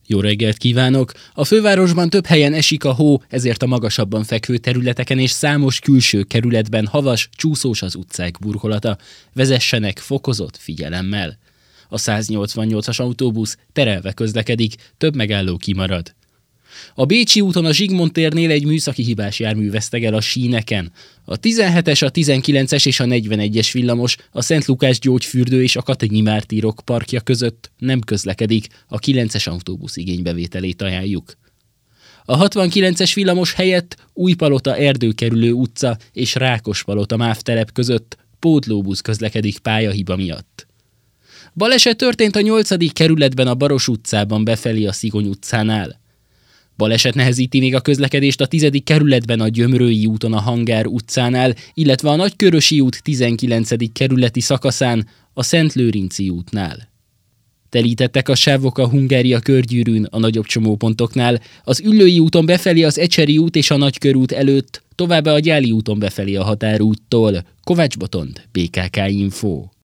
Jó reggelt kívánok! A fővárosban több helyen esik a hó, ezért a magasabban fekvő területeken és számos külső kerületben havas, csúszós az utcák burkolata. Vezessenek fokozott figyelemmel. A 188-as autóbusz terelve közlekedik, több megálló kimarad. A Bécsi úton a Zsigmond térnél egy műszaki hibás jármű veszteg el a síneken. A 17-es, a 19-es és a 41-es villamos a Szent Lukás gyógyfürdő és a Katonyi Mártírok parkja között nem közlekedik, a 9-es autóbusz igénybevételét ajánljuk. A 69-es villamos helyett Újpalota Erdőkerülő utca és Rákospalota MÁV telep között pótlóbusz közlekedik pályahiba miatt. Baleset történt a 8. kerületben a Baros utcában befelé a Szigony utcánál. Baleset nehezíti még a közlekedést a 10. kerületben a Gyömrői úton a Hangár utcánál, illetve a Nagykörösi út 19. kerületi szakaszán a Szentlőrinci útnál. Telítettek a sávok a Hungária körgyűrűn a nagyobb csomópontoknál, az Üllői úton befelé az Ecseri út és a Nagykörút előtt, továbbá a Gyáli úton befelé a Határúttól. Kovács Botond, BKK Info.